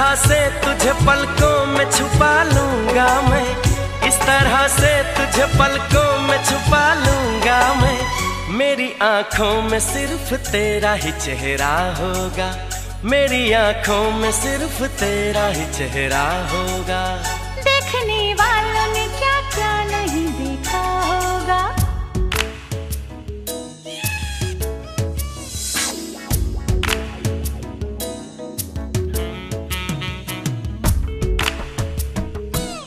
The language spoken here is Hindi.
तरह से तुझे पलकों में छुपा लूंगा मैं, इस तरह से तुझे पलकों में छुपा लूंगा मैं। मेरी आंखों में सिर्फ तेरा ही चेहरा होगा, मेरी आंखों में सिर्फ तेरा ही चेहरा होगा।